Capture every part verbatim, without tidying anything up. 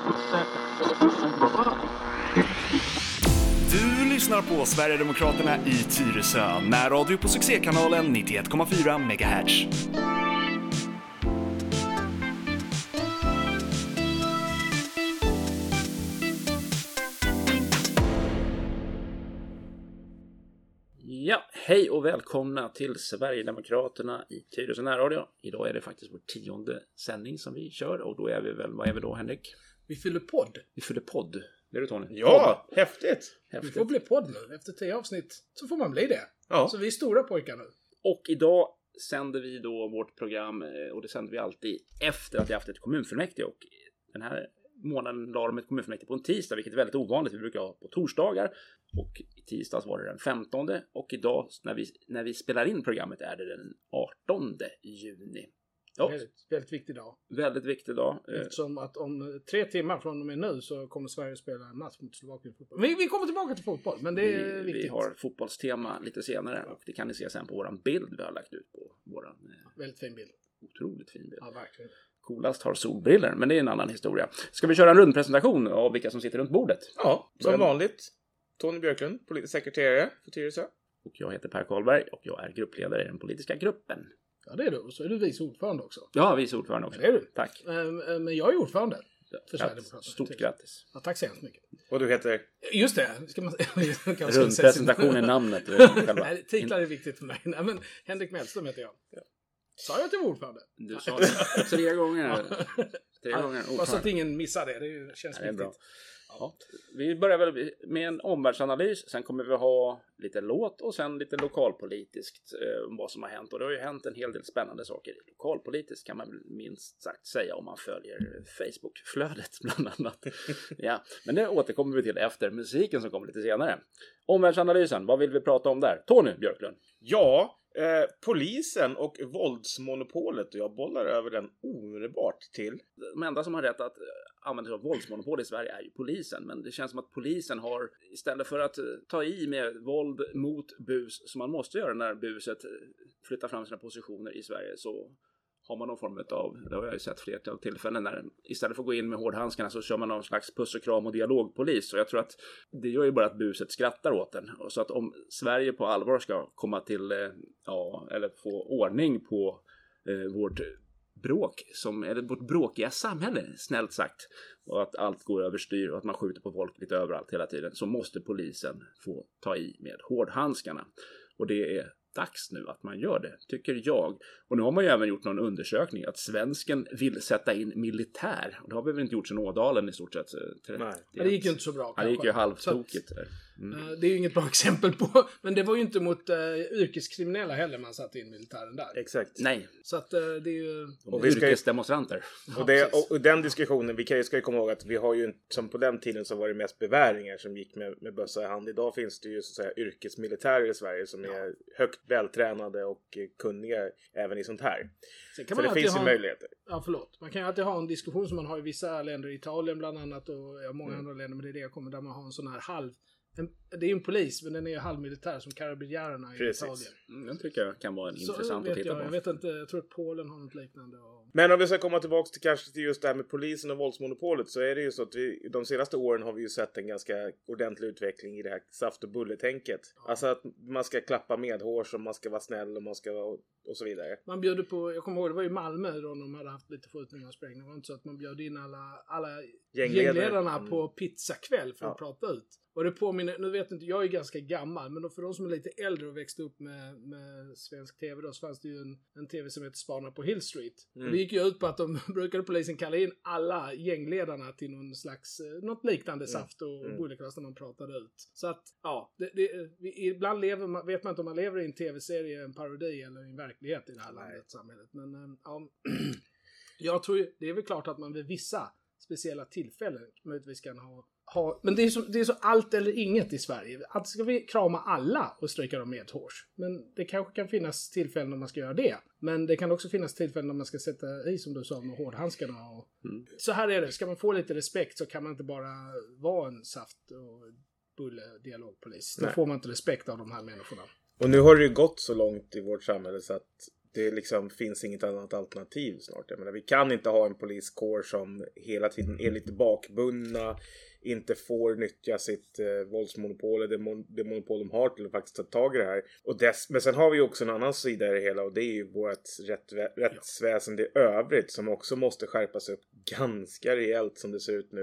Du lyssnar på Sverigedemokraterna i Tyresö, närradio på succékanalen nittioett komma fyra megahertz. Ja, hej och välkomna till Sverigedemokraterna i Tyresö närradio. Idag är det faktiskt vår tionde sändning som vi kör och då är vi väl, vad är vi då Henrik? Vi fyller podd. Vi fyller podd. Det är det Tony? Ja, podd. Häftigt. Häftigt. Vi får bli podd nu. Efter tio avsnitt så får man bli det. Ja. Så vi är stora pojkar nu. Och idag sänder vi då vårt program och det sänder vi alltid efter att vi haft ett kommunfullmäktige och den här månaden la de ett kommunfullmäktige på en tisdag, vilket är väldigt ovanligt. Vi brukar ha på torsdagar och i tisdags var det den femtonde och idag när vi, när vi spelar in programmet är det den artonde juni. Ja, Väldigt, väldigt viktig dag. väldigt viktig dag. Eftersom att om tre timmar från och med nu så kommer Sverige spela en match mot Slovakien i fotboll. Vi, vi kommer tillbaka till fotboll, men det är vi, viktigt. Vi har fotbollstema lite senare och det kan ni se sen på våran bild vi har lagt ut på våran väldigt fin bild. Otroligt fin bild. Ja, verkligen. Coolast har solbriller, men det är en annan historia. Ska vi köra en rundpresentation av vilka som sitter runt bordet? Ja, som vanligt. Tony Björklund, politisk sekreterare för Tyresö. Och jag heter Per Karlberg och jag är gruppledare i den politiska gruppen. Ja, det är du. Och så är du vice ordförande också. Ja, vice ordförande också. Ja, det är du. Tack. Men jag är ordförande. För Grattis. Stort grattis. Ja, tack så hemskt mycket. Och du heter? Just det. Ska man, rundpresentation är namnet. Nej, titlar är viktigt för mig. Nej, men Henrik Mellström heter jag. Ja. Sa jag att jag var ordförande? Du sa det tre gånger. Tre ja, gånger bara så att ingen missar det. Det känns ja, det är viktigt. Bra. Ja. Vi börjar väl med en omvärldsanalys. Sen kommer vi ha lite låt och sen lite lokalpolitiskt eh, vad som har hänt. Och det har ju hänt en hel del spännande saker. Lokalpolitiskt kan man minst sagt säga om man följer Facebook-flödet bland annat. Ja, men det återkommer vi till efter musiken som kommer lite senare. Omvärldsanalysen, vad vill vi prata om där? Tony Björklund. Ja, eh, polisen och våldsmonopolet. Och jag bollar över den omedelbart till. De enda som har rätt att använda sig av våldsmonopol i Sverige är ju polisen. Men det känns som att polisen har, istället för att ta i med våld mot bus som man måste göra när buset flyttar fram sina positioner i Sverige, så har man någon form av, det har jag ju sett fler tillfällen när istället för att gå in med hårdhandskarna så kör man någon slags puss och kram och dialogpolis. Och jag tror att det gör ju bara att buset skrattar åt den. Och så att om Sverige på allvar ska komma till, ja, eller få ordning på eh, vårt bråk, som, eller vårt bråkiga samhälle, snällt sagt, och att allt går överstyr och att man skjuter på folk lite överallt hela tiden, så måste polisen få ta i med hårdhandskarna. Och det är dags nu att man gör det, tycker jag. Och nu har man ju även gjort någon undersökning att svensken vill sätta in militär. Och det har vi väl inte gjort sedan Ådalen i stort sett. Nej, det gick ju inte så bra. Ja, det gick ju halvtokigt. Mm. Det är ju inget bra exempel på, men det var ju inte mot uh, yrkeskriminella heller man satte in militären där. Exakt. Nej. Så att uh, det är ju... Och vi ska yrkesdemonstranter. Och, det, och, och den diskussionen, vi kan ju ska komma ihåg att vi har ju, som på den tiden så var det mest beväringar som gick med, med bössa i hand. Idag finns det ju så att säga yrkesmilitärer i Sverige som ja. är högt vältränade och kunniga även i sånt här. Kan så det finns ju ha, möjligheter. Ja, förlåt. Man kan ju alltid ha en diskussion som man har i vissa länder, Italien bland annat och ja, många mm. andra länder, men det är det jag kommer där man har en sån här halv... En, det är ju en polis, men den är halvmilitär som karabinjärerna i Precis. Italien. Mm, den tycker jag kan vara en så intressant vet att titta jag, på. Jag vet inte, jag tror att Polen har något liknande. Och... Men om vi ska komma tillbaka till kanske till just det här med polisen och våldsmonopolet, så är det ju så att vi, de senaste åren har vi ju sett en ganska ordentlig utveckling i det här saft- och bulletänket. Ja. Alltså att man ska klappa medhårs och man ska vara snäll och man ska vara, och så vidare. Man bjöd på, jag kommer ihåg, det var i Malmö då de hade haft lite skjutningar och sprängningar. Det var inte så att man bjöd in alla, alla gängledarna mm. på pizzakväll för ja. att prata ut. Och det påminner, nu vet inte, jag är ganska gammal, men då för de som är lite äldre och växte upp med, med svensk tv då, så fanns det ju en, en tv som heter Spanare på Hill Street. Mm. Och det gick ju ut på att de brukade polisen kalla in alla gängledarna till någon slags, något liknande mm. saft och mm. bulleklass när man pratade ut. Så att, ja, det, det, vi, ibland lever man, vet man inte om man lever i en tv-serie, en parodi eller en verklighet i det här landet, samhället. Men ja, jag tror ju, det är väl klart att man vid vissa speciella tillfällen möjligtvis kan ha Ha, men det är, så, det är så allt eller inget i Sverige. Att ska vi krama alla och stryka dem med hårs. Men det kanske kan finnas tillfällen när man ska göra det. Men det kan också finnas tillfällen när man ska sätta i, som du sa, med hårdhandskarna. Och... Mm. Så här är det. Ska man få lite respekt så kan man inte bara vara en saft- och bulle-dialogpolis. Då får man inte respekt av de här människorna. Och nu har det ju gått så långt i vårt samhälle så att det liksom finns inget annat alternativ snart. Jag menar, vi kan inte ha en poliskår som hela tiden är lite bakbundna, inte får nyttja sitt eh, våldsmonopol eller det, mon- det monopol de har till att faktiskt ta tag i det här. Och dess, men sen har vi också en annan sida i det hela, och det är ju vårt rätt, rättsväsende i övrigt som också måste skärpas upp ganska rejält som det ser ut nu.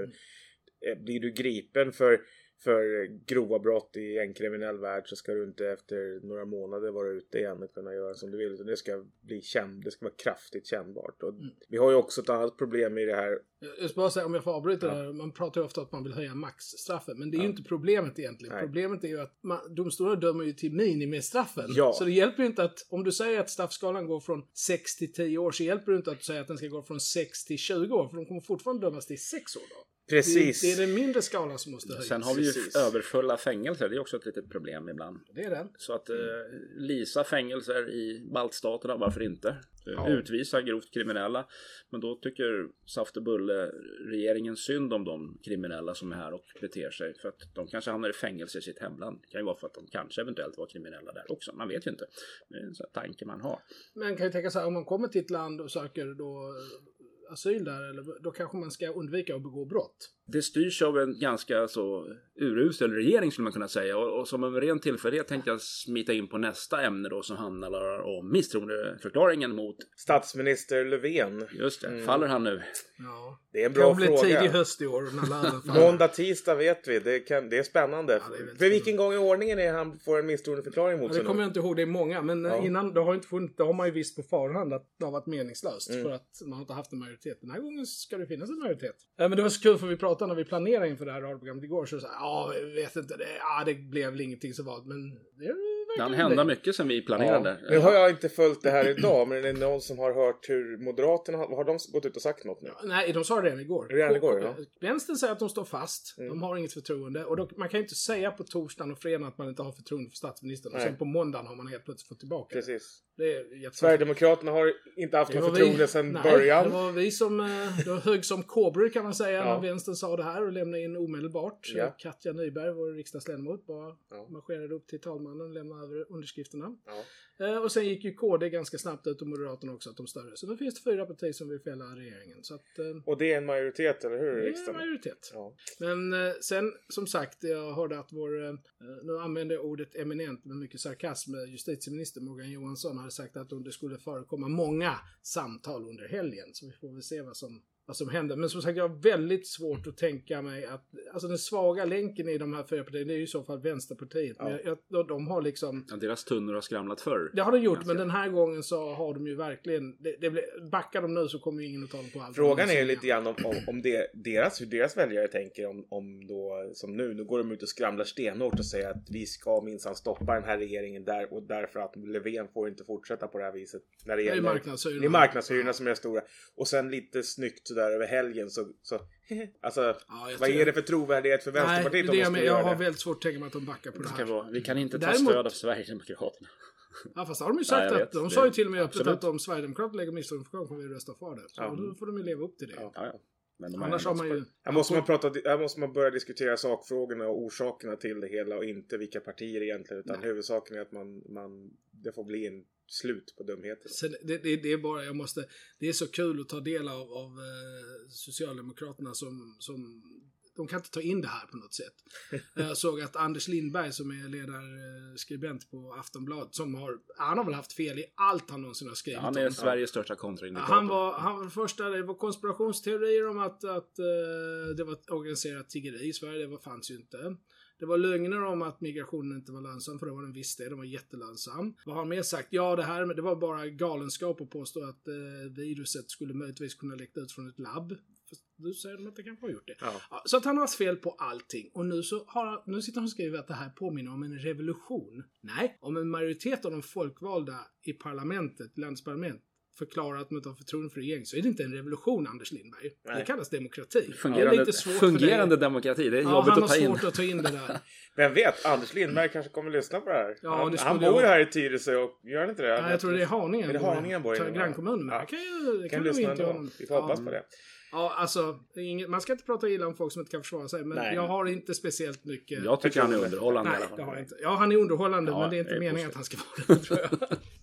Mm. Blir du gripen för för grova brott i en kriminell värld, så ska du inte efter några månader vara ute igen och kunna göra som du vill. Det ska bli känd, det ska vara kraftigt kännbart. Och mm. vi har ju också ett annat problem i det här. Jag ska bara säga, om jag får avbryta ja. där, man pratar ju ofta att man vill höja maxstraffen, men det är ja. ju inte problemet egentligen. Nej. Problemet är ju att man, domstolar dömer ju till minimistraffen. Ja. Så det hjälper ju inte att, om du säger att straffskalan går från sex till tio år, så hjälper det inte att du säger att den ska gå från sex till tjugo år, för de kommer fortfarande dömas till sex år då. Precis. Det, det är den mindre skalan som måste höjas. Sen har vi ju Precis. överfulla fängelser. Det är också ett litet problem ibland. Det är det. Så att eh, lisa fängelser i baltstaterna, varför inte? Ja. Utvisa grovt kriminella. Men då tycker Saft och Bulle regeringen synd om de kriminella som är här och beter sig. För att de kanske hamnar i fängelse i sitt hemland. Det kan ju vara för att de kanske eventuellt var kriminella där också. Man vet ju inte. Det är en sån här tanke man har. Men kan ju tänka så här, om man kommer till ett land och söker då asyl där, eller då kanske man ska undvika att begå brott. Det styrs av en ganska så urusel regering skulle man kunna säga, och, och som en ren tillfällighet tänkte jag smita in på nästa ämne då, som handlar om misstroendeförklaringen mot statsminister Löfven. Just det, mm. faller han nu? Ja. Det är en bra fråga. Det kan bli tidig höst i år när måndag, tisdag vet vi, det, kan, det är spännande. Ja, det är för vilken gång i ordningen är han får en misstroendeförklaring mot ja, sig? Det kommer jag inte ihåg, det är många, men ja. innan, det har, inte funnits, det har man ju visst på förhand att det har varit meningslöst mm. för att man har inte haft en majoritet. Den här gången ska det finnas en majoritet. Ja, men det var så kul, för vi pratade när vi planerade inför det här radioprogrammet igår, så sa ja, jag vet inte, det, ja, det blev väl ingenting så vad, men det kan hända mycket som vi planerade. Ja. Nu har jag inte följt det här idag, men är det någon som har hört hur Moderaterna har, har de gått ut och sagt något nu? Ja, nej, de sa det redan igår. Redan igår, ja. Vänstern säger att de står fast. Mm. De har inget förtroende. Och då, man kan ju inte säga på torsdagen och fredagen att man inte har förtroende för statsministern. Nej. Och sen på måndagen har man helt plötsligt fått tillbaka. Precis. Det är Sverigedemokraterna har inte haft något förtroende sedan nej, början. Det var vi som det var hög som kobror kan man säga, ja. när vänstern sa det här och lämnade in omedelbart. Ja. Katja Nyberg, vår riksdagsledamot, bara ja. marscherade upp till talmannen och lämnade över underskrifterna. Ja. Eh, och sen gick ju K D ganska snabbt ut, och Moderaterna också, att de större. Så nu finns det fyra partier som vill fälla regeringen. Så att, eh, och det är en majoritet, eller hur? Det är en majoritet. Ja. Men eh, sen, som sagt, jag hörde att vår, eh, nu använder jag ordet eminent med mycket sarkasm, justitieminister Morgan Johansson hade sagt att det skulle förekomma många samtal under helgen. Så vi får väl se vad som vad som händer. Men som sagt, jag har väldigt svårt att tänka mig att, alltså den svaga länken i de här fyra partierna, det är ju i så fall Vänsterpartiet. Ja. Men jag, jag, de har liksom... Ja, deras tunnor har skramlat förr. Det har de gjort, ganska. Men den här gången så har de ju verkligen, det, det blir, backar de nu så kommer ju ingen att ta dem på allt. Frågan är ju lite grann om, om, om det, deras, hur deras väljare tänker om, om då, som nu, nu går de ut och skramlar stenhårt och säger att vi ska minsann stoppa den här regeringen där, och därför att Löfven får inte fortsätta på det här viset. När det, gäller, det är marknadshyrorna. Det är marknadshyrorna som är stora. Och sen lite snyggt sådär över helgen så, så alltså, ja, vad är det för trovärdighet för Vänsterpartiet? Nej, det är, jag har väldigt svårt att tänka mig att de backar på det, det här. Vara, vi kan inte ta Däremot, stöd av Sverigedemokraterna. Ja, fast har de ju sagt ja, att de sa ju till och med öppet att om Sverigedemokraterna lägger misstroendeförklaring kommer vi rösta för det. Så ja. Då får de ju leva upp till det. Ja, ja. Men de annars har man ju... Här måste man, prata, här måste man börja diskutera sakfrågorna och orsakerna till det hela, och inte vilka partier egentligen, utan Nej. huvudsaken är att man, man, det får bli en slut på dumheter. Sen, det, det, det är bara, jag måste, det är så kul att ta del av, av eh, Socialdemokraterna som, som de kan inte ta in det här på något sätt. Jag såg att Anders Lindberg, som är ledarskribent på Aftonbladet, som har, han har väl haft fel i allt han någonsin har skrivit. Ja, han är om. Sveriges största kontraindikator. Han var, han var första, det var konspirationsteorier om att, att uh, det var organiserat tiggeri i Sverige, det var, fanns ju inte. Det var lögner om att migrationen inte var lönsam, för det var den visst det, den var jättelönsam. Vad har han mer sagt? Ja, det här det var bara galenskap att påstå att eh, viruset skulle möjligtvis kunna läcka ut från ett labb. Du säger de att det kanske har gjort det. Ja. Ja, så att han har haft fel på allting. Och nu, så har, nu sitter han och skriver att det här påminner om en revolution. Nej, om en majoritet av de folkvalda i parlamentet, landsparlament, förklarar att man inte har förtroende för regeringen, så är det inte en revolution, Anders Lindberg. Nej. Det kallas demokrati. Fungerande, det är lite svårt fungerande det. demokrati, det är ja, jobbigt att ta in. Ja, han har svårt att ta in det där. Vem vet, Anders Lindberg kanske kommer att lyssna på det här. Ja, han, det han bor ju här i Tyresö och gör inte det? Ja, jag tror det är Haninge. Är det Haninge bor i? Grannkommunen. Ja. Det kan ju, det kan kan lyssna inte ändå. Vi får hoppas ja. på det. Ja, alltså, inget, man ska inte prata illa om folk som inte kan försvara sig, men Nej. jag har inte speciellt mycket... Jag tycker han är underhållande. Nej, det har jag inte. Ja, han är underhållande, ja, men det är inte är meningen att han ska vara det, tror jag.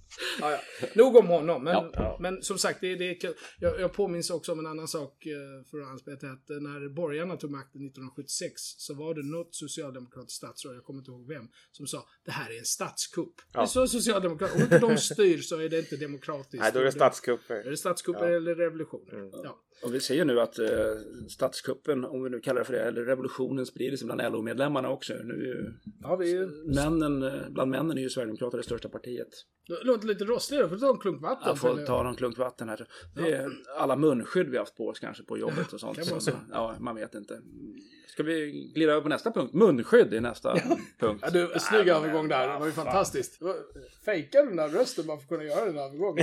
Ja, ja. Nog om honom, men, Ja, ja. men som sagt, det, det är kul. Jag, jag påminns också om en annan sak för att anspela till att när borgarna tog makten nittonhundrasjuttiosex så var det något socialdemokratiskt statsråd, jag kommer inte ihåg vem, som sa det här är en statskupp. Ja. Det är så socialdemokrater, om inte de styr så är det inte demokratiskt. Nej, då är det statskupper. Är det statskupper ja. eller revolutioner? Mm. Ja. Och vi ser ju nu att eh, statskuppen, om vi nu kallar det för det, eller revolutionen sprider sig bland L O-medlemmarna också. Nu är ju, ja, vi är ju... männen, bland männen är ju Sverigedemokraterna det största partiet. Det låter lite rostigt, då får du ta en klunk vatten. Jag får ta en klunk vatten här. Det är alla munskydd vi har haft på oss kanske på jobbet och sånt. Så, ja, man vet inte. Ska vi glida över på nästa punkt? Munskydd är nästa punkt. Ja, du, snygg övergång där. Det var ju fantastiskt. Fejkade du den där rösten bara för att kunna göra den övergången?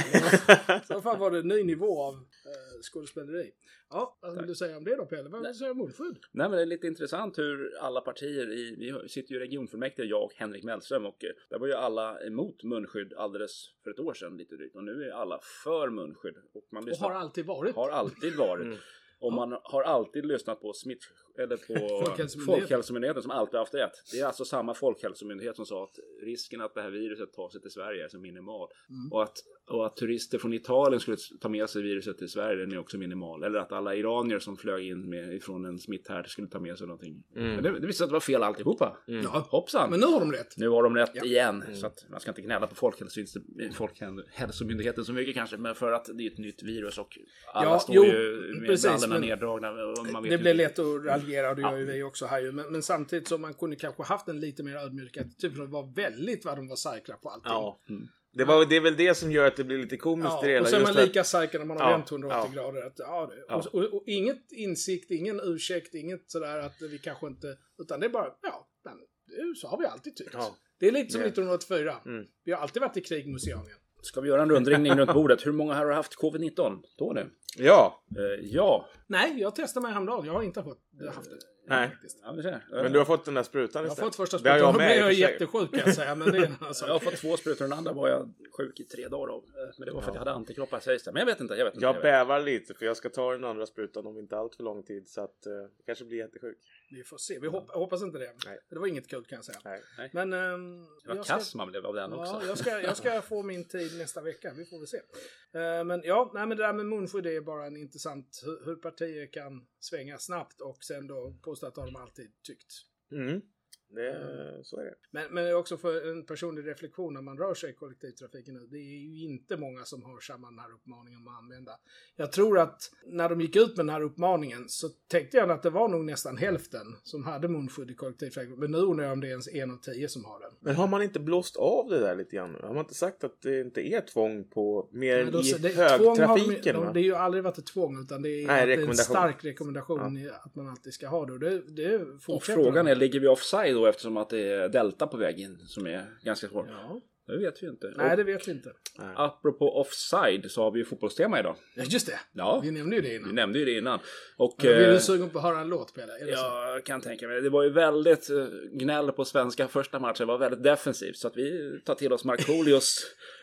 Så fan var det en ny nivå av eh, skådespeleri. Ja, vad vill du säga om det då, Pelle? Vad vill du säga om munskydd? Nej, men det är lite intressant hur alla partier i, vi sitter ju i regionfullmäktige, jag och Henrik Mellström, och där var ju alla emot munskydd alldeles för ett år sedan lite drygt. Och nu är alla för munskydd. Och, man och har alltid varit. Har alltid varit. Mm. Och man har alltid lyssnat på smitt eller på Folkhälsomyndigheten. Folkhälsomyndigheten som alltid haft rätt. Det är alltså samma folkhälsomyndighet som sa att risken att det här viruset tar sig till Sverige är så minimal. Mm. Och, att, och att turister från Italien skulle ta med sig viruset till Sverige är också minimal. Eller att alla iranier som flög in med, ifrån en smitthärd skulle ta med sig någonting. Mm. Men det, det visste att det var fel alltihopa. Mm. Ja, hoppsan. Men nu har de rätt. Nu har de rätt ja. igen. Mm. Så att man ska inte knälla på Folkhälsomyndigheten så mycket kanske. Men för att det är ett nytt virus och alla ja, står jo, ju med brallorna neddragna. Och man vet det blir lätt att raljera och det gör ju vi också här. Men, men samtidigt så man kunde kanske haft en lite mer ödmjuk attityd. Det var väldigt vad de var säkra på allting. Ja. Mm. Det, var, det är väl det som gör att det blir lite komiskt ja, det hela. Och så är man just lika säker när man har ja, vänt hundraåttio ja. grader. Att, ja, det, ja. och, och, och inget insikt, ingen ursäkt, inget sådär att vi kanske inte... Utan det är bara, ja, men, så har vi alltid tyckt. Ja. Det är lite som nittonhundraåttiofyra. Mm. Vi har alltid varit i krig med Oceanien. Ska vi göra en rundringning runt bordet? Hur många här har haft covid nitton? Då nu? Ja. Uh, ja. Nej, jag testade mig häromdagen. Jag har inte fått, haft det. Nej. Ja, vi ser. Men du har fått den där sprutan istället? Jag har fått första sprutan. Jag, med, jag är jättesjuk kan jag säga. Men det är alltså. Jag har fått två sprutor. Den andra var jag sjuk i tre dagar av. Men det var för att jag hade antikroppar sägs det. Men jag vet inte. Jag, vet inte, jag, jag bävar lite för jag ska ta den andra sprutan om inte allt för lång tid. Så att uh, jag kanske blir jättesjuk. Vi får se. Vi hopp, hoppas inte det. Nej. Det var inget kul kan jag säga. Nej. Men, um, det var kass ska... man blev av den ja, också. Jag ska, jag ska få min tid nästa vecka. Vi får väl se. Uh, men ja, nej, men det där med munskydd det är bara en intressant hur, hur partier kan svänga snabbt och sen då påstå att de alltid tyckt. Mm. Det, så är det. Men, men också för en personlig reflektion när man rör sig i kollektivtrafiken nu. Det är ju inte många som har samma den här uppmaningen att använda. Jag tror att när de gick ut med den här uppmaningen så tänkte jag att det var nog nästan hälften som hade munskydd i kollektivtrafiken. Men nu undrar jag om det är ens en av tio som har den. Men har man inte blåst av det där lite grann? Har man inte sagt att det inte är tvång på mer ja, då, i det, högtrafiken? De, de, det har ju aldrig varit ett tvång utan det är, Nej, det är en stark rekommendation ja. att man alltid ska ha det. Och, det, det och frågan är, ligger vi offside då eftersom att det är Delta på väg in som är ganska svårt? Ja. Det vet vi inte. Nej, och, det vet vi inte. Nej. Apropå offside så har vi ju fotbollstema idag. Ja, just det. Ja. Vi nämnde ju det innan. Vi nämnde ju det innan. Och, men vill du sugen på att höra en låt, Pelle? Ja, jag kan tänka mig. Det var ju väldigt gnäll på svenska första matchen. Det var väldigt defensivt. Så att vi tar till oss Markoolios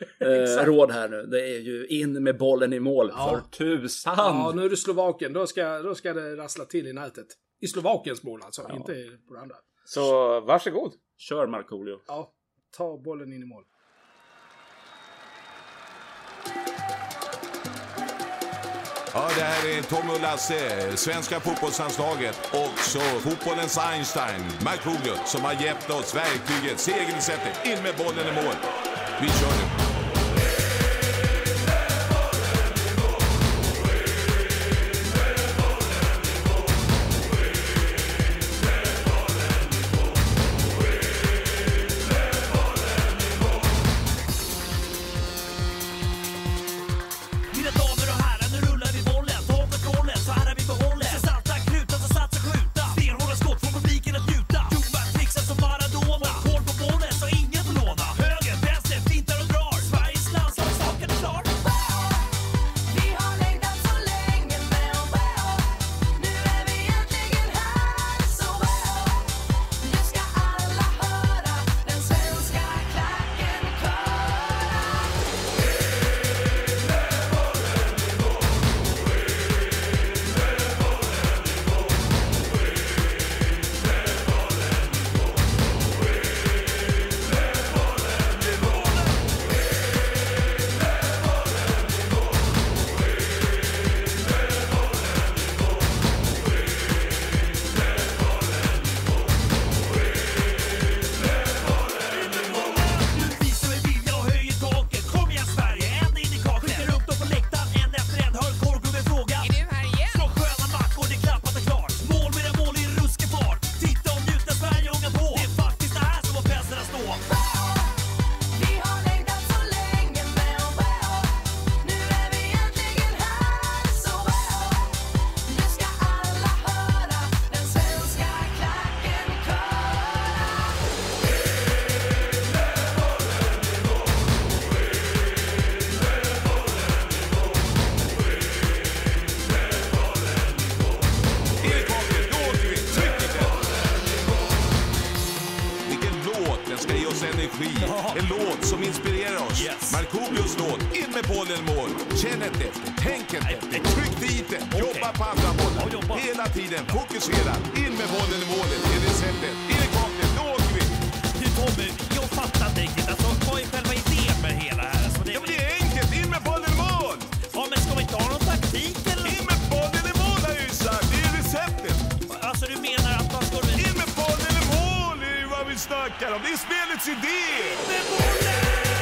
eh, råd här nu. Det är ju in med bollen i mål. Ja. För tusan! Ja, nu är det Slovakien. Då ska, då ska det rassla till i nätet. I Slovakiens mål alltså, ja. Inte på det andra. Så varsågod. Kör Markoolio. Ja, ta bollen in i mål. Ja, det här är Tom och Lasse, svenska fotbollslandslaget och så fotbollens Einstein, Markoolio, som har gett oss verktyget, segersättet, in med bollen i mål. Vi kör nu. Maradona, håll på bollen så ingen får låna. Höger, vänster, fintar och drar. regi. En låt som inspirerar oss. Yes. Markoolios låt, in med bollen i mål. Känn ett efter, tänk ett efter, tryck dit den, jobba på andra bollen. jobba. Hela tiden, fokusera, in med bollen i målet. Det är receptet, in i kaklet, då åker vi. Du Tommy, jag fattar inte riktigt. Alltså, vad är själva idén med hela här? Alltså, det... Ja, men det är enkelt, in med bollen i mål. Ja, men ska vi inte ha någon taktik eller? In med bollen i mål har jag ju sagt, det är receptet. Alltså, du menar att man ska... In med bollen i mål, det är ju vad vi snackar om. Det är spelets idé. Med bollen!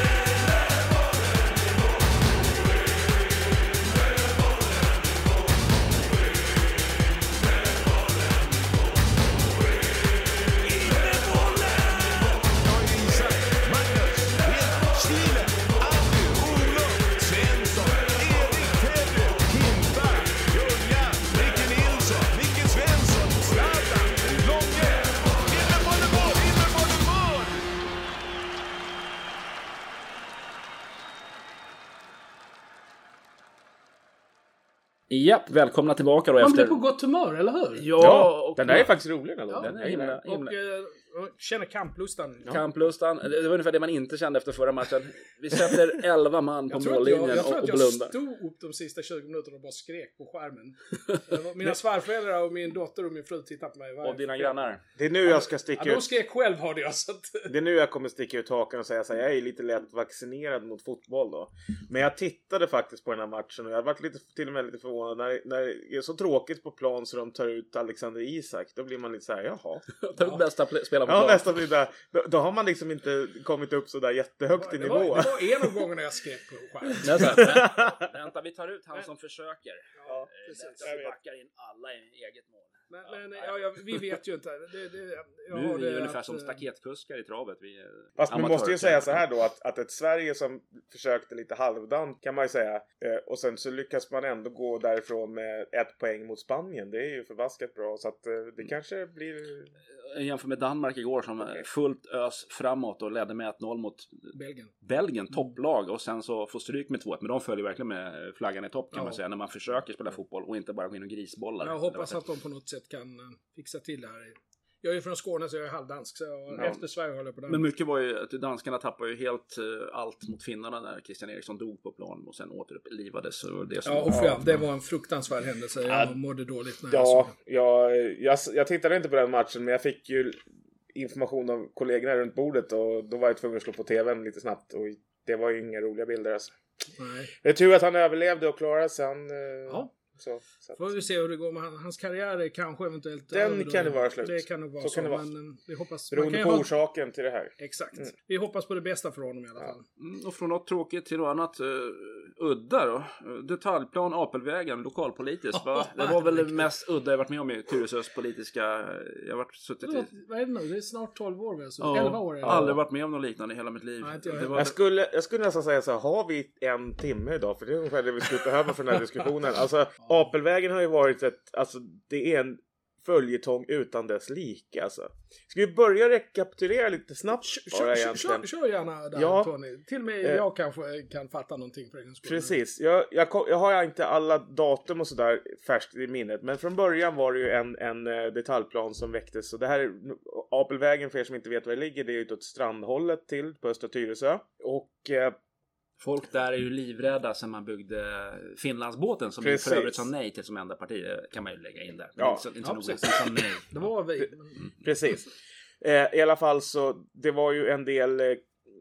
Japp, välkomna tillbaka då Man efter... blir på gott humör, eller hur? Ja, Ja, och den där är faktiskt rolig. Den, Ja, den är jag gillar himla, den. himla. Och eh, känner kamplustan. Ja. Kamplustan. Det var ungefär det man inte kände efter förra matchen. Vi sätter elva man på Jag tror att jag, mållinjen jag, tror och, att och jag blundar. stod upp de sista tjugo minuterna och bara skrek på skärmen. Mina svärföräldrar och min dotter och min fru tittade på mig. Och dina grannar. Det är nu jag ska Ja, sticka de ut. skrek själv hörde jag. Så att... Det är nu jag kommer sticka ut hakan och säga så här, jag är lite lätt vaccinerad mot fotboll då. Men jag tittade faktiskt på den här matchen och jag har varit lite, till och med lite förvånad när, när det är så tråkigt på plan så de tar ut Alexander Isak. Då blir man lite så här, jaha. Ta ut bästa pl- spelaren på Ja, plan. nästan blir där. Då, då har man liksom inte kommit upp så där jättehögt i det, nivå. var, det var en av gångerna jag skrek på skärmen. Nej, så här, vä- Vänta, vi tar ut han som försöker. Ja, Eh, precis. vänta, Jag vi vet. backar in alla i eget mål. Men, men ja, ja, vi vet ju inte. Det, det, jag Nu är har vi det ungefär att, som eh, staketkuskar i travet. Vi är Fast man måste ju amatörer. säga så här då att, att ett Sverige som försökte lite halvdant kan man ju säga eh, och sen så lyckas man ändå gå därifrån med ett poäng mot Spanien. Det är ju förbaskat bra så att eh, det kanske blir... Jämför med Danmark igår som Okej. fullt ös framåt och ledde med ett noll mot Belgien. Belgien, topplag, och sen så får stryk med två ett. Men de följer verkligen med flaggan i topp kan Ja. man säga, när man försöker spela fotboll och inte bara gå in och grisbollar. Jag hoppas att de på något sätt kan eh, fixa till det här. Jag är från Skåne så jag är halvdansk. Så jag, Ja. efter Sverige håller jag på den. Men mycket var ju att danskarna tappade ju helt uh, allt mot finnarna när Christian Eriksson dog på plan och sen återupplivades. Och det som Ja, och för jag, det var en fruktansvärd händelse. Jag Ja. mådde dåligt när jag såg Ja, det. jag, jag, jag tittade inte på den matchen men jag fick ju information av kollegorna runt bordet och då var jag tvungen att slå på tvn lite snabbt och det var ju inga roliga bilder alltså. Nej. Det är tur att han överlevde och klarade sig. Han, eh, Ja. så, så. Får vi se hur det går med han. Hans karriär är kanske eventuellt Den över då. kan det vara slut. Det kan nog vara Så så. kan det vara. Men eh, vi hoppas... man Beroende kan på ju ha- orsaken till det här. Exakt. Mm. Vi hoppas på det bästa för honom i alla fall. Mm, och från något tråkigt till något annat uh, udda då. Uh, Detaljplan Apelvägen, lokalpolitiskt. Va? Det var väl det mest udda jag varit med om i Tyresös politiska... Jag har varit suttit i... Vad- Vad är det nu? Det är snart tolv år väl? Så Ja, elva år är det. aldrig varit med om något liknande i hela mitt liv. Nej, inte jag det heller. var, Jag skulle, jag skulle nästan säga så här, har vi en timme idag? För det är ungefär det vi skulle behöva för den här diskussionen. Alltså, Apelvägen har ju varit ett, alltså det är en följetong utan dess like alltså. Ska vi börja rekapitulera lite snabbt bara Kör, kör, egentligen? kör, kör gärna där Ja. Tony. Till och med Eh. jag kanske kan fatta någonting på egen skull. Precis. Jag, jag, ko- jag har inte alla datum och sådär färskt i minnet. Men från början var det ju en, en eh, detaljplan som väcktes. Så det här är Apelvägen, för er som inte vet var det ligger, det är ju utåt Strandhållet till på Östra Tyresö. Och eh, folk där är ju livrädda sen man byggde Finlandsbåten som vi Precis. för övrigt sa nej till som enda parti. Det kan man ju lägga in där. Men Ja. inte så, inte så Ja, noga. precis. Vi sa nej. Det var vi. precis. Eh, I alla fall så det var ju en del eh,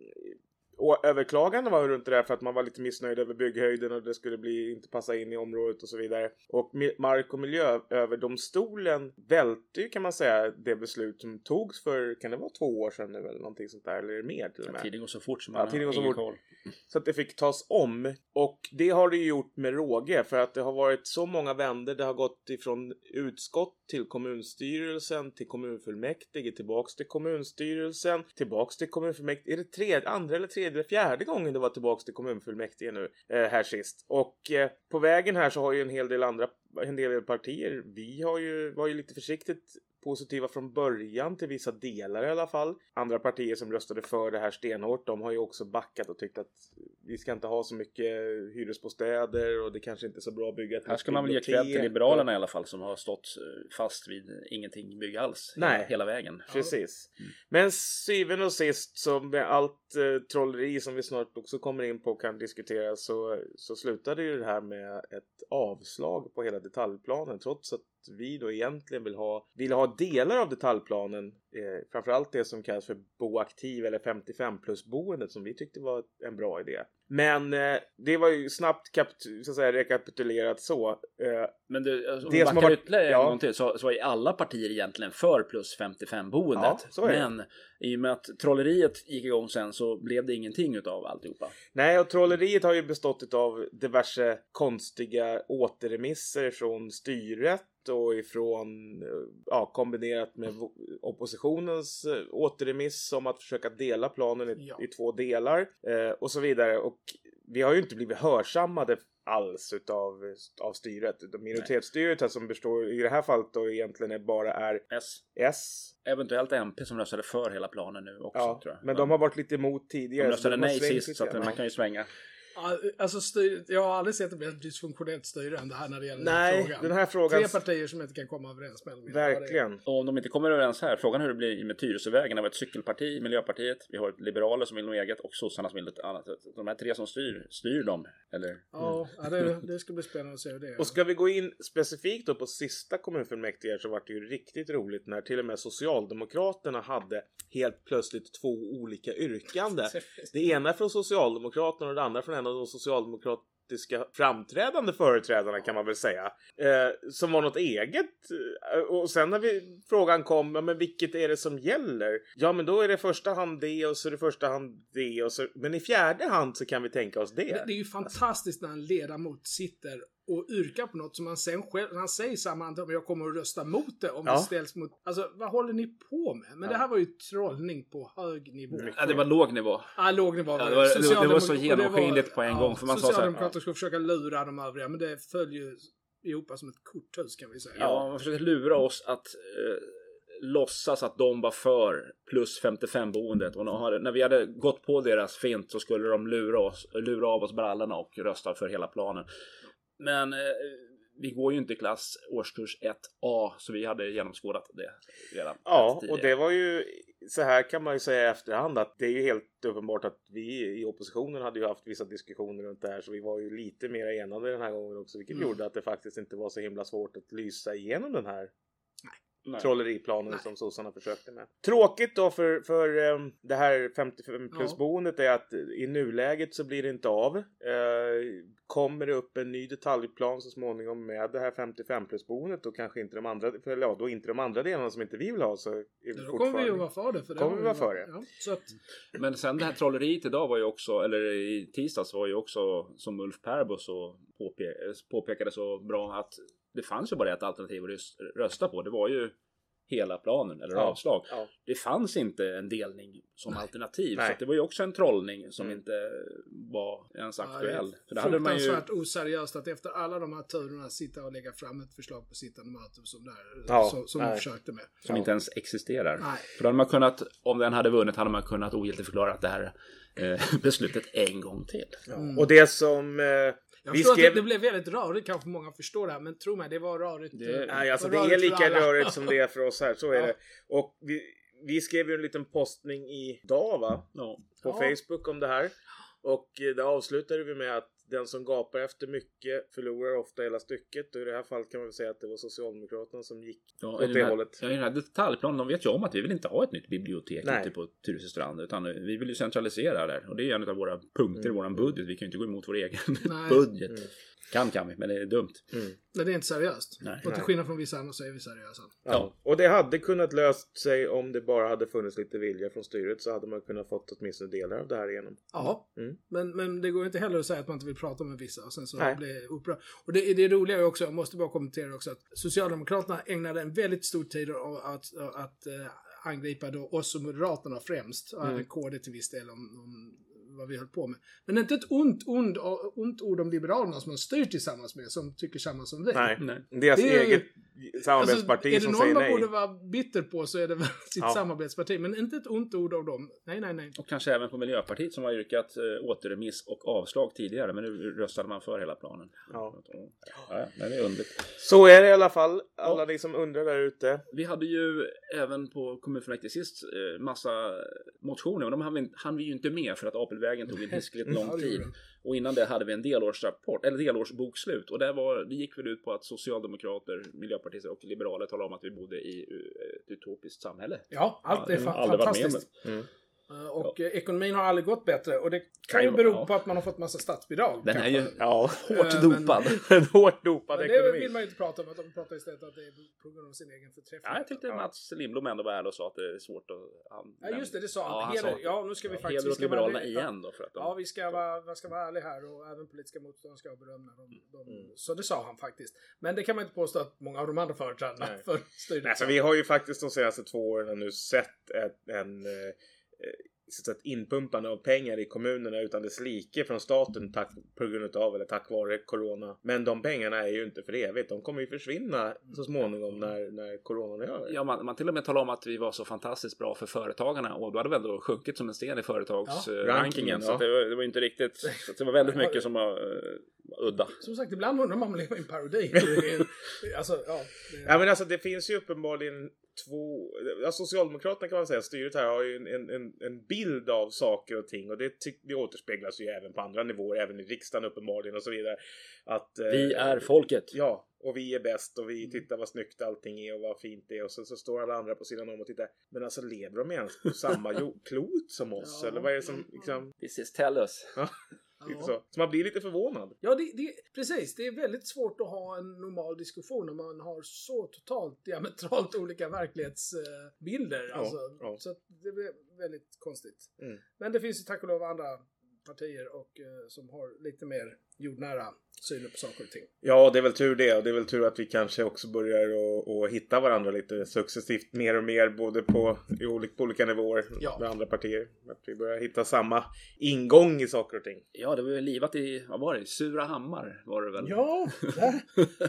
och överklagande var ju runt det där för att man var lite missnöjd över bygghöjden och det skulle bli inte passa in i området och så vidare. Och Mi- Mark- och miljööverdomstolen välte ju kan man säga det beslut som togs för, kan det vara två år sedan nu eller någonting sånt där, eller är det mer till och med? Tiden går så fort som Ja, man tiden har går så ingen fort. koll. Så att det fick tas om. Och det har det ju gjort med råge. För att det har varit så många vänder. Det har gått ifrån utskott till kommunstyrelsen, till kommunfullmäktige, tillbaks till kommunstyrelsen, tillbaks till kommunfullmäktige. Är det tredje, andra eller tredje, fjärde gången det var tillbaks till kommunfullmäktige nu eh, här sist. Och eh, på vägen här så har ju en hel del andra, en del partier, vi har ju, var ju lite försiktigt positiva från början till vissa delar i alla fall. Andra partier som röstade för det här stenhårt, de har ju också backat och tyckt att vi ska inte ha så mycket hyresbostäder och det kanske inte är så bra att bygga ett här ska man väl ge cred till Liberalerna i alla fall, som har stått fast vid ingenting bygga alls. Nej, hela vägen. Precis. Mm. Men syvende och sist, så med allt eh, trolleri som vi snart också kommer in på och kan diskutera, så, så slutade ju det här med ett avslag på hela detaljplanen, trots att vi då egentligen vill ha, vill ha delar av detaljplanen, eh, framförallt det som kallas för boaktiv eller femtiofem plus boendet, som vi tyckte var en bra idé. Men eh, det var ju snabbt kapit- så att säga, rekapitulerat så. Eh, Men det, alltså, det som har varit ytterligare ja. en gång till, så, så var ju alla partier egentligen för plus femtiofem boendet. Ja, men i och med att trolleriet gick igång sen så blev det ingenting utav alltihopa. Nej, och trolleriet har ju bestått av diverse konstiga återremisser från styret och ifrån, ja, kombinerat med oppositionens återremiss om att försöka dela planen i, ja. i två delar eh, och så vidare. Och vi har ju inte blivit hörsammade alls utav av styret. Minoritetsstyret här, som består i det här fallet då egentligen är bara är S. S. Eventuellt M P som röstade för hela planen nu också, ja, tror jag. Men de har varit lite emot tidigare. De röstade nej sist, så att man kan ju svänga. Alltså styr, jag har aldrig sett att det blir ett dysfunktionellt styrande här när det gäller Nej, den här frågan. Den här frågan. Tre partier som inte kan komma överens med dem. Verkligen. Och om de inte kommer överens här, frågan hur det blir med Tyresövägen. Det var ett cykelparti, Miljöpartiet, vi har ett liberaler som vill något eget och sossarna som vill ett annat. De här tre som styr, styr de, eller? Ja, mm. ja det, det ska bli spännande att se hur det är. Och ska vi gå in specifikt då på sista kommunfullmäktige, så var det ju riktigt roligt när till och med Socialdemokraterna hade helt plötsligt två olika yrkanden. Det ena från Socialdemokraterna och det andra från en av de socialdemokratiska framträdande företrädarna, kan man väl säga, eh, som var något eget. Och sen när vi, frågan kom, ja, men vilket är det som gäller? Ja, men då är det första hand det och så är det första hand det och så, men i fjärde hand så kan vi tänka oss det. Det, det är ju fantastiskt när en ledamot sitter och yrkar på något som han sen själv, han säger samma antal, men jag kommer att rösta mot det om ja. det ställs mot, alltså vad håller ni på med? Men ja. det här var ju trollning på hög nivå. Ja, det var låg nivå. Ja, låg nivå. Ja, det, var, det var så genomskinligt på en ja, gång. För man Socialdemokrater skulle försöka lura de övriga, men det följer ju ihop som ett korthus, kan vi säga. Ja, man försöker lura oss att eh, låtsas att de var för plus femtiofem boendet, och när vi hade gått på deras fint så skulle de lura oss, lura av oss brallorna och rösta för hela planen. Men eh, vi går ju inte i klass årskurs ett A, så vi hade genomskådat det redan. Ja, och det var ju, så här kan man ju säga i efterhand, att det är ju helt uppenbart att vi i oppositionen hade ju haft vissa diskussioner runt det här, så vi var ju lite mer enade den här gången också, vilket mm. gjorde att det faktiskt inte var så himla svårt att lysa igenom den här Nej. trolleriplanen Nej. som sossarna försökte med. Tråkigt då för, för um, det här femtiofem plus ja. boendet är att i nuläget så blir det inte av. Uh, kommer det upp en ny detaljplan så småningom med det här femtiofem plus boendet, och kanske inte de andra, för, ja, då inte de andra delarna som inte vi vill ha, så är vi då kommer vi ju vara för det. För det kommer vi vara för det. Ja, så att... Men sen det här trolleriet idag var ju också, eller i tisdags var ju också, som Ulf Perbo så påpe- påpekade så bra, att det fanns ju bara ett alternativ att rösta på. Det var ju hela planen eller ja, avslag. Ja. Det fanns inte en delning som Nej. alternativ. Nej. Så det var ju också en trollning som mm. inte var ens aktuell. Ja, det är fruktansvärt ju... oseriöst att efter alla de här turerna sitta och lägga fram ett förslag på sittande möte som, där, ja, som, som de försökte med. Som ja. inte ens existerar. Nej. För då hade man kunnat, om den hade vunnit, hade man kunnat ogiltigt förklara att det här eh, beslutet en gång till. Ja. Mm. Och det som... Eh... Jag förstår skrev... att det, det blev väldigt rörigt, kanske många förstår det här, men tro mig, det var rörigt. Det, nej, alltså det är lika rörigt som det är för oss här, så är ja. det. Och vi, vi skrev ju en liten postning idag, va? Ja. På ja. Facebook om det här. Och det avslutade vi med att den som gapar efter mycket förlorar ofta hela stycket. Och i det här fallet kan man väl säga att det var Socialdemokraterna som gick ja, åt det här, hållet. Ja, i den här detaljplanen, de vet ju om att vi vill inte ha ett nytt bibliotek Nej. ute på Tyresöstrand, utan vi vill ju centralisera där. Och det är en av våra punkter mm. i våran budget. Vi kan ju inte gå emot vår egen budget. Mm. Kan kan vi, men det är dumt. Mm. Men det är inte seriöst. Nej. Och till skillnad från vissa andra så är vi seriösa. Ja. ja. Och det hade kunnat löst sig om det bara hade funnits lite vilja från styret, så hade man kunnat fått åtminstone delar av det här igenom. Ja, mm. men, men det går inte heller att säga att man inte vill prata med vissa och sen så blir upprörd. Och det, det är roliga också, jag måste bara kommentera också, att Socialdemokraterna ägnade en väldigt stor tid att, att, att, att äh, angripa då oss och Moderaterna främst, och mm. även K D till viss del om, om vad vi höll på med. Men inte ett ont, ont, ont ord om Liberalerna som man styr tillsammans med, som tycker samma som vi. Nej, Nej. Deras det är, eget samarbetsparti alltså, som säger nej. Är det någon man borde vara bitter på så är det väl sitt ja. samarbetsparti. Men inte ett ont ord av dem. Nej, nej, nej. Och kanske även på Miljöpartiet som har yrkat äh, återremiss och avslag tidigare. Men nu röstade man för hela planen. Ja. Ja, det är underligt. Så är det i alla fall. Alla ni som undrar där ute. Vi hade ju även på kommunfullmäktige sist eh, massa motioner. Men de hann vi, hann vi ju inte med för att Apelvägen tog en hiskligt lång tid. Och innan det hade vi en delårsrapport, eller delårsbokslut. Och där var, det gick väl ut på att socialdemokrater, miljöpartister och liberaler talade om att vi bodde i ett utopiskt samhälle. Ja, allt är ja, fa- fantastiskt. Mm. Och ja. ekonomin har aldrig gått bättre. Och det kan ju bero ja. på att man har fått massa statsbidrag. Den kanske. är ju ja, hårt äh, dopad. En hårt dopad men ekonomi. Det vill man ju inte prata om. Att de pratar istället att det är på grund av sin egen förträfflighet. Ja, jag tyckte ja. Mats Lindblom ändå var ärlig och sa att det är svårt att... Han, ja, just det. Det sa ja, han. han Heder, sa, ja, nu ska vi ja, faktiskt... Heder åt liberalerna vara, igen då. För att de, ja, vi ska vara, vi ska vara ärliga här. Och även politiska motståndare ska ha beröm när de... de mm. Så det sa han faktiskt. Men det kan man inte påstå att många av de andra företrädarna för styret. Alltså, vi har ju faktiskt de senaste två åren nu sett ett, en... Eh, så att inpumpande av pengar i kommunerna utan dess like från staten tack, på grund av eller tack vare corona. Men de pengarna är ju inte för evigt. De kommer ju försvinna så småningom när, när coronan är över. Ja, man, man till och med talar om att vi var så fantastiskt bra för företagarna och då hade väl då sjunkit som en sten i företagsrankingen. Ja, så ja. det, var, det var inte riktigt, så det var väldigt mycket som var uh, udda. Som sagt, ibland undrar man om man lever i en parodi. alltså, ja, det... ja, men alltså det finns ju uppenbarligen två, ja, Socialdemokraterna kan man säga, styret här har ju en, en, en bild av saker och ting och det, ty- det återspeglas ju även på andra nivåer, även i riksdagen uppenbarligen och så vidare. Att, vi eh, är folket. Ja, och vi är bäst och vi tittar vad snyggt allting är och vad fint det är och så, så står alla andra på sidan om och tittar. Men alltså lever de ens på samma jo- klot som oss? Ja, eller vad är det som liksom... This is tell us. Ja. Så. så man blir lite förvånad. Ja, det, det, precis. Det är väldigt svårt att ha en normal diskussion när man har så totalt diametralt olika verklighetsbilder. Ja, alltså, ja. Så att det blir väldigt konstigt. Mm. Men det finns ju tack och lov andra partier och, eh, som har lite mer jordnära synen på saker och ting. Ja, det är väl tur det. Och det är väl tur att vi kanske också börjar att, att hitta varandra lite successivt mer och mer både på, i olika, på olika nivåer ja. med andra partier. Att vi börjar hitta samma ingång i saker och ting. Ja, det var ju livat i, vad var det? Surahammar var det väl? Ja, där,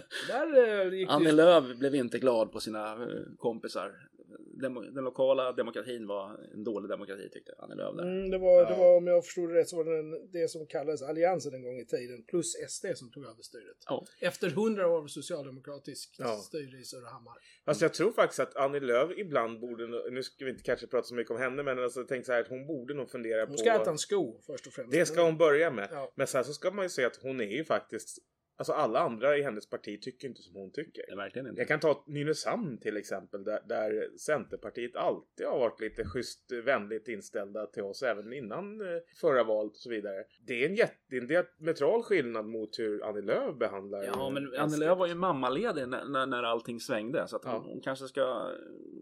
där uh, gick Annie det... Lööf blev inte glad på sina uh, kompisar. Den, den lokala demokratin var en dålig demokrati tyckte Annie Lööf där. Mm, det, var, det var, om jag förstod det rätt, så var det den, det som kallades Alliansen en gång i tiden plus S D som tog över styret. Ja. Efter hundra år av socialdemokratisk ja. styre i Surahammar. Alltså jag tror faktiskt att Annie Lööf ibland borde, nu ska vi inte kanske prata så mycket om henne, men alltså tänk så här att hon borde nog fundera på... Hon ska äta en sko först och främst. Det ska hon börja med. Ja. Men sen så ska man ju säga att hon är ju faktiskt... Alltså alla andra i hennes parti tycker inte som hon tycker. Det är verkligen inte. Jag kan ta Nynäshamn till exempel. Där, där Centerpartiet alltid har varit lite schysst vänligt inställda till oss. Även innan eh, förra valet och så vidare. Det är en jättediametral skillnad mot hur Annie Lööf behandlar. Ja, men Annie Lööf var ju mammaledig när, när, när allting svängde. Så att hon, ja. hon kanske ska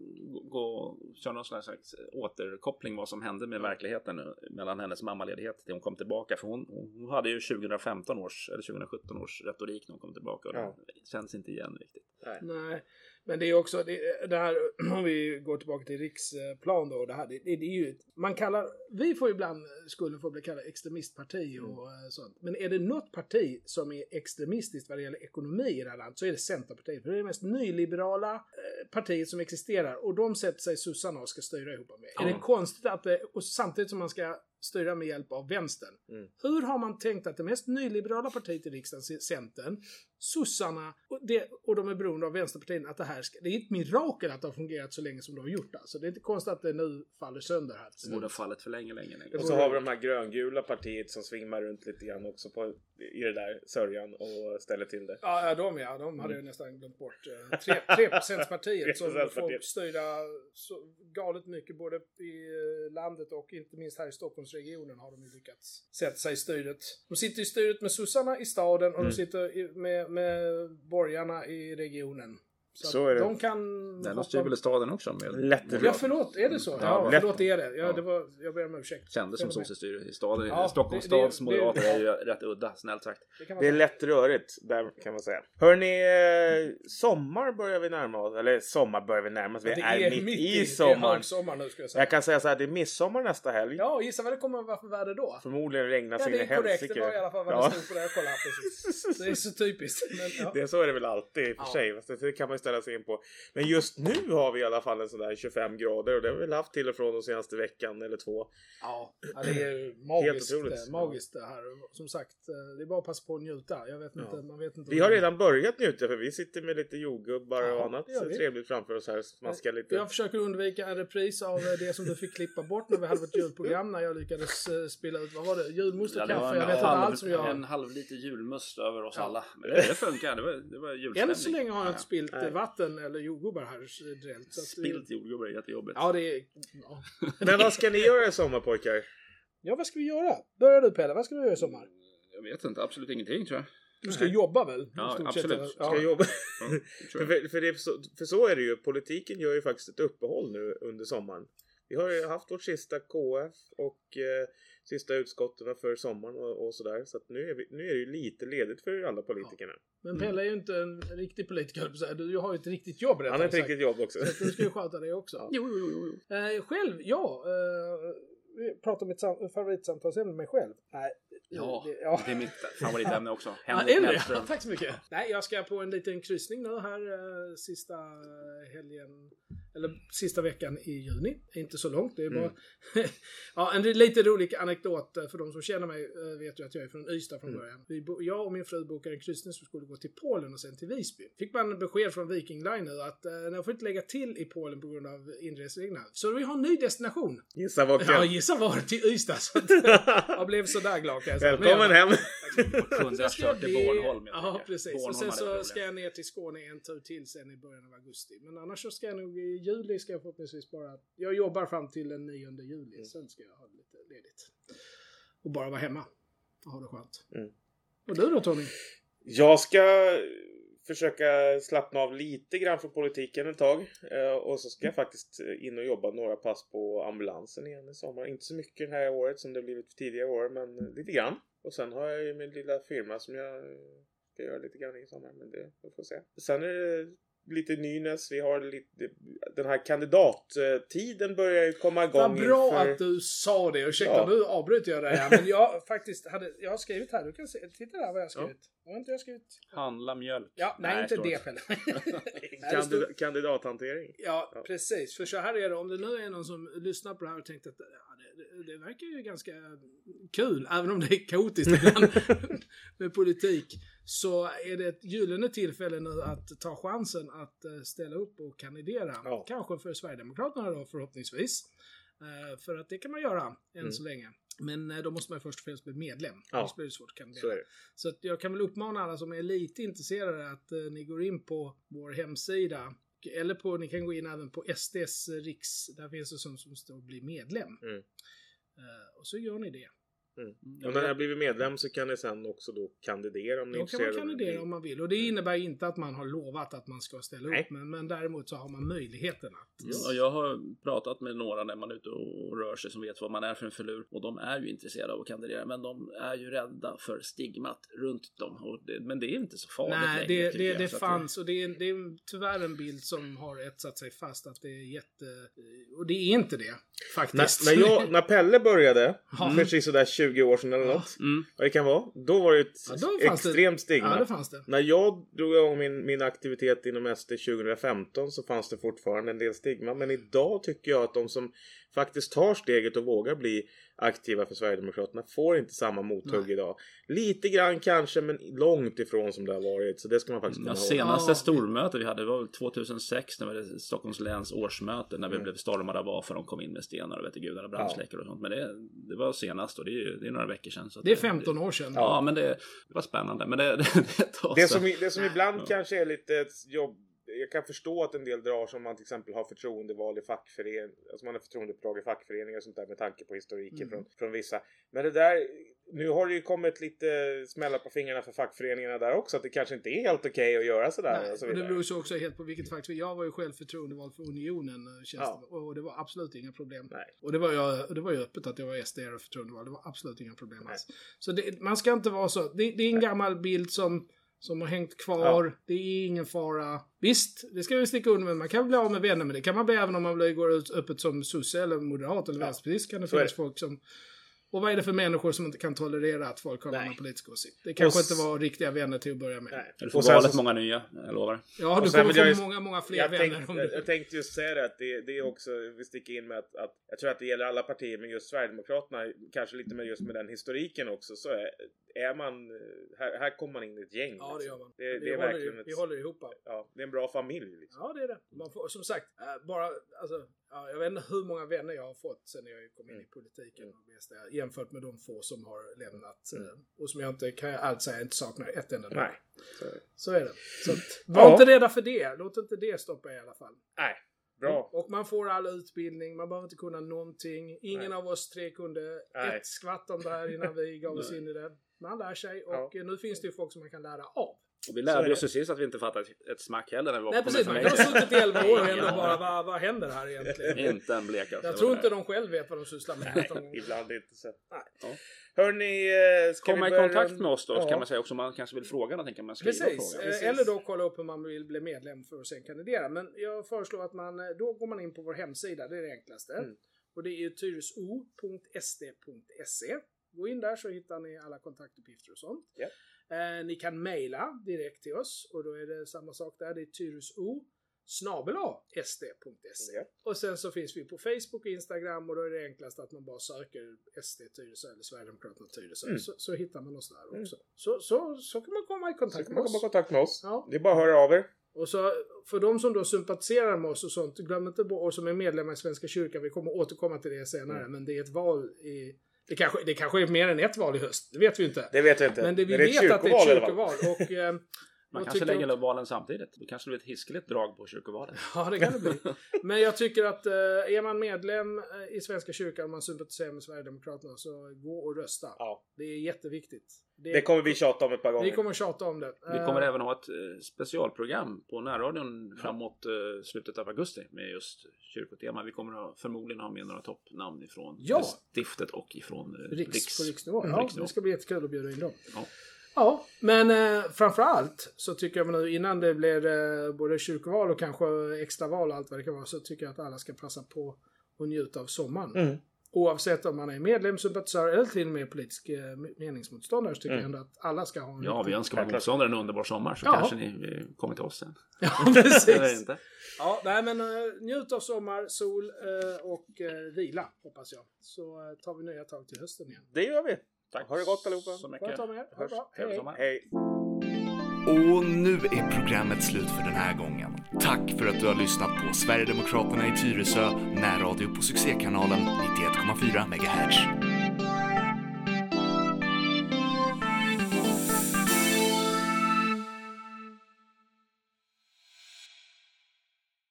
gå och köra någon slags återkoppling vad som hände med ja. verkligheten nu, mellan hennes mammaledighet till hon kom tillbaka. För hon, hon hade ju tjugohundrafemton års eller tjugohundrasjutton års retorik när hon kom tillbaka och ja. det känns inte igen riktigt. Nej, Nej. Men det är också det, det här, om vi går tillbaka till riksplan då, det här, det, det är ju, man kallar, vi får ibland skulden för att bli kallade extremistparti och mm. sånt. Men är det något parti som är extremistiskt vad det gäller ekonomi i det här landet så är det Centerpartiet. För det är det mest nyliberala eh, partiet som existerar och de sätter sig sossarna och ska styra ihop med. Mm. Är det konstigt att det, och samtidigt som man ska styra med hjälp av vänstern. Mm. Hur har man tänkt att det mest nyliberala partiet i riksdagen, Centern, sossarna och, det, och de är beroende av vänsterpartiet, att det här ska, det är ett mirakel att det har fungerat så länge som det har gjort. Alltså. Det är inte konstigt att det nu faller sönder här. Det borde ha fallit för länge, länge, länge. Och så har vi de här gröngula partiet som svimmar runt lite grann också på, i det där sörjan och ställer till det. Ja, ja de ja. De hade mm. ju nästan glömt bort. tre procent partiet som får styra så galet mycket både i landet och inte minst här i Stockholmsregionen har de ju lyckats sätta sig i styret. De sitter i styret med sossarna i staden och mm. de sitter i, med, med borgarna i regionen. Så, så är det. De kan... Nej, de styr väl i staden också med... Lättare. Ja, förlåt. Är det så? Ja, ja förlåt, är det. Ja, ja. Det var, jag ber om ursäkt. Kändes som sossestyr i staden. Ja, Stockholms det, stads det, moderater det, är ju rätt udda, snällt sagt. Det, det är lätt rörigt, där kan man säga. Hörrni, eh, sommar börjar vi närma oss. Eller sommar börjar vi närma oss. Vi är, är mitt, mitt i, i sommar. Det är sommar nu, ska jag säga. Jag kan säga så här, det är midsommar nästa helg. Ja, gissa vad det kommer att vara för väder då. Förmodligen regna ja, sin i helsike. Ja, det är korrekt. Det var i alla fall vad det ja. stod på det jag kollade. Precis. Det är så typiskt. Men, ja. Det är så är det väl alltid i och för ja. sig. Det kan man ställa sig in på. Men just nu har vi i alla fall en sån där tjugofem grader och det har vi väl haft till och från de senaste veckan eller två. Ja, det är magiskt, det, magiskt det här. Som sagt, det är bara att passa på att njuta. Jag vet inte, ja. man vet inte. Vi har redan börjat njuta för vi sitter med lite jordgubbar ja, och annat trevligt framför oss här. Smaskar lite. Jag försöker undvika en repris av det som du fick klippa bort när vi hade ett julprogram när jag lyckades spela ut, vad var det? Julmust och ja, kaffe. Jag vet inte allt som jag... En halv liter julmust över oss ja. alla. Men det, det funkar, det var, det var julstämning. Än så länge har jag inte spilt ja. vatten eller jordgubbar här. Drällt, så att, spilt jordgubbar är jättejobbigt. Ja, det är... Ja. Men vad ska ni göra i sommar, pojkar? Ja, vad ska vi göra? Börjar du, Pelle? Vad ska du göra i sommar? Jag vet inte, absolut ingenting tror jag. Du ska jobba väl? Ja, absolut. Ja. Ska jobba. Ja, för, för, det, för, för så är det ju. Politiken gör ju faktiskt ett uppehåll nu under sommaren. Vi har ju haft vårt sista K F och eh, sista utskotten för sommaren och, och sådär. Så att nu, är vi, nu är det ju lite ledigt för alla politikerna. Ja. Men Pelle är ju inte en riktig politiker. Du har ju ett riktigt jobb. Han har ett riktigt jobb också. Så du ska ju sköta det också. Ja. Jo, jo, jo, jo. Eh, själv, ja. Eh, vi pratar om mitt sam- favoritsamtalsämne med mig själv. Nej. Ja, det, ja, det är mitt favoritämne också. Ja, är det? Ja, tack så mycket. Nej, jag ska på en liten kryssning nu här eh, sista helgen, eller sista veckan i juni. Inte så långt, det är bara... Mm. ja, en lite rolig anekdot för de som känner mig eh, vet ju att jag är från Ystad från mm. början. Vi bo- jag och min fru bokade en kryssning som skulle gå till Polen och sen till Visby. Fick man besked från Viking Line nu att eh, jag får inte lägga till i Polen på grund av inresreglerna. Så vi har en ny destination. Gissa vad Ja, gissa var till Ystad. Så att, jag blev så där glad kan jag säga. Välkommen hem! Kunde jag kört till Bornholm. Ja, precis. Bornholm och sen så ska jag ner till Skåne en tur till sen i början av augusti. Men annars så ska jag nog i juli ska jag förhoppningsvis bara... Jag jobbar fram till den nionde juli. Mm. Sen ska jag ha lite ledigt. Och bara vara hemma. Och ha det skönt. Mm. Och du då, Tony? Jag ska försöka slappna av lite grann för politiken ett tag. Och så ska jag faktiskt in och jobba några pass på ambulansen igen i sommar. Inte så mycket det här året som det blivit tidigare år, men lite grann. Och sen har jag ju min lilla firma som jag ska göra lite grann i sommar, men det får vi se. Sen är det lite Nynäs, vi har lite, den här kandidattiden börjar ju komma igång. Vad bra inför... att du sa det, ursäkta ja. Nu avbryter jag det här, men jag faktiskt hade, jag har skrivit här, du kan se, titta där vad jag har skrivit. Ja. Har inte jag skrivit? Handla mjölk. Ja, nej, nej inte det Pelle. Kandid- kandidathantering. Ja, ja, precis, för så här är det, om det nu är någon som lyssnar på det här och tänkte att ja, det, det, det verkar ju ganska kul, även om det är kaotiskt ibland med politik. Så är det ett gyllene tillfälle nu att ta chansen att ställa upp och kandidera. Ja. Kanske för Sverigedemokraterna då förhoppningsvis. För att det kan man göra än mm. så länge. Men då måste man först och främst bli medlem. Ja. Annars blir det svårt att kandidera. Så, så att jag kan väl uppmana alla som är lite intresserade att ni går in på vår hemsida. Eller på, ni kan gå in även på S D:s riks. Där finns det som, som står bli medlem. Mm. Och så gör ni det. Mm. Och när jag blivit medlem så kan ni sen också då kandidera om ni då kan man kandidera om man vill. Och det innebär inte att man har lovat att man ska ställa upp. Men, men däremot så har man möjligheten att... Ja, jag har pratat med några när man är ute och rör sig som vet vad man är för en förlur. Och de är ju intresserade av att kandidera. Men de är ju rädda för stigmat runt dem. Och det, men det är inte så farligt. Nej, längre, det, det, det fanns. Och det är, det är tyvärr en bild som har etsat sig fast att det är jätte... Och det är inte det, faktiskt. När, när, jag, när Pelle började, mm. precis sådär tjugo år sedan eller ja. något. Mm. Vad det kan vara. Då var det ett ja, extremt det. stigma. Ja, det fanns det. När jag drog igång min, min aktivitet inom S D tjugohundrafemton så fanns det fortfarande en del stigma. Men idag tycker jag att de som faktiskt tar steget och vågar bli aktiva för Sverigedemokraterna får inte samma mothugg Nej. idag. Lite grann kanske, men långt ifrån som det har varit. Så det ska man faktiskt komma ja, senaste ah. stormöte vi hade var tjugohundrasex när det var Stockholms läns årsmöte när vi mm. blev stormade av A F A de kom in med stenar och vet du gudarna brandsläckare och sånt. Men det, det var senast och det är, det är några veckor sedan. Så det är femton år sedan. Ja, ja men det, det var spännande. Men det, det, det, det, som, det som ibland ja. kanske är lite ett jobb. Jag kan förstå att en del drar som man till exempel har förtroendeval i fackförening, alltså man har förtroendeuppdrag i fackföreningar och sånt där med tanke på historiken mm. från, från vissa. Men det där, nu har det ju kommit lite smällar på fingrarna för fackföreningarna där också, att det kanske inte är helt okej okay att göra sådär. Nej, och, så och det beror så också helt på vilket fackförening. Jag var ju själv förtroendevald för Unionen ja. och det var absolut inga problem. Nej. Och det var, jag, det var ju öppet att jag var S D och förtroendevald, det var absolut inga problem alls. Så det, man ska inte vara så, det, det är en Nej. gammal bild som Som har hängt kvar. Ja. Det är ingen fara. Visst, det ska vi sticka under med. Man kan bli av med vänner, men det kan man bli även om man går ut öppet som sosse eller moderat eller ja. vänsterpartist. Kan det finnas folk som Och vad är det för människor som inte kan tolerera att folk har en politisk åsikt? Det kanske och, inte var riktiga vänner till att börja med. Nej. Du får valet så, många nya, jag lovar. Ja, du kommer få jag, många, många fler jag vänner. Tänk, om jag, du... jag tänkte just säga det, att det, det är också, vi sticker in med att, att jag tror att det gäller alla partier, men just Sverigedemokraterna, kanske lite med just med den historiken också, så är, är man, här, här kommer man in i ett gäng. Ja, det gör man. Det, vi, det är håller, verkligen ett, vi håller ihop. Ja, det är en bra familj. Liksom. Ja, det är det. Man får, som sagt, bara, alltså, ja, jag vet inte hur många vänner jag har fått sen jag kom in mm. i politiken och bästa, jämfört med de få som har lämnat. Mm. Och som jag inte, kan jag allt säga, inte saknar ett enda dag. Nej. Så, så är det. Så att, var ja. inte rädda för det. Låt inte det stoppa i alla fall. Nej. Bra. Och man får all utbildning, man behöver inte kunna någonting. Ingen Nej. av oss tre kunde Nej. ett skvatt om det här innan vi gav oss in i det. Man lär sig och ja. nu finns det ju folk som man kan lära av. Och vi lärde oss precis att vi inte fattat ett smack heller när vi var Nej, på precis. Man har suttit i elva år och ändå bara, vad, vad händer här egentligen? Inte en blek. Jag tror inte de själv vet vad de sysslar med. Nej, ibland inte så. Nej. Ja. Hörrni, ska komma vi börja... i kontakt med oss då, ja. kan man säga också. Man kanske vill fråga någonting, kan man skriva precis. fråga. Precis. Eller då kolla upp hur man vill bli medlem för att sen kandidera. Men jag föreslår att man, då går man in på vår hemsida, det är det enklaste. Mm. Och det är ju tyreso punkt s d punkt se. Gå in där så hittar ni alla kontaktuppgifter och sånt. Yeah. Eh, ni kan mejla direkt till oss och då är det samma sak där. Det är tyreso snabel-a s d punkt se. Yeah. Och sen så finns vi på Facebook och Instagram och då är det enklast att man bara söker S D Tyresö eller Sverigedemokraterna Tyresö. Mm. Så, så hittar man oss där också. Mm. Så, så, så kan man komma i kontakt så med oss. komma i kontakt med oss. Ja. Det är bara att höra av er. Och så för de som då sympatiserar med oss och sånt, glöm inte bort, och som är medlemmar i Svenska kyrkan, vi kommer återkomma till det senare, mm. men det är ett val i Det kanske, det kanske är mer än ett val i höst. Det vet vi inte. Det vet vi inte. Men det, vi det vet att det är ett kyrkoval. Och, eh, man kanske lägger jag... valen samtidigt. Det kanske blir ett hiskeligt drag på kyrkovalet. Ja, det kan det bli. Men jag tycker att eh, är man medlem i Svenska kyrkan och man sympatiserar med Sverigedemokraterna, så gå och rösta. Ja. Det är jätteviktigt. Det, det kommer vi tjata om ett par gånger. Vi kommer tjata om det. Vi kommer uh, även ha ett uh, specialprogram på närradion framåt uh, slutet av augusti med just kyrkotema. Vi kommer att förmodligen ha med några toppnamn ifrån ja. stiftet och ifrån uh, Riks, Riks. På riksnivå. Ja, riksnivå. Det ska bli jättekul att bjuda in dem. Ja. Ja, men eh, framförallt så tycker jag nu innan det blir eh, både kyrkoval och kanske extraval och allt vad det kan vara, så tycker jag att alla ska passa på att njuta av sommaren. Mm. Oavsett om man är medlem, sympatisör eller till och med politisk eh, meningsmotståndare, så tycker mm. jag ändå att alla ska ha en... Ja, vi önskar vara motståndare en underbar sommar, så ja. kanske ni eh, kommer till oss sen. Ja, precis. Ja, nej, men uh, njut av sommar, sol uh, och uh, vila, hoppas jag. Så uh, tar vi nya tag till hösten igen. Det gör vi. Tack. Ha det gott allihopa. Så mycket. Ha det bra. Hej. Hej. Och nu är programmet slut för den här gången. Tack för att du har lyssnat på Sverigedemokraterna i Tyresö, närradio på succékanalen nittioett komma fyra megahertz.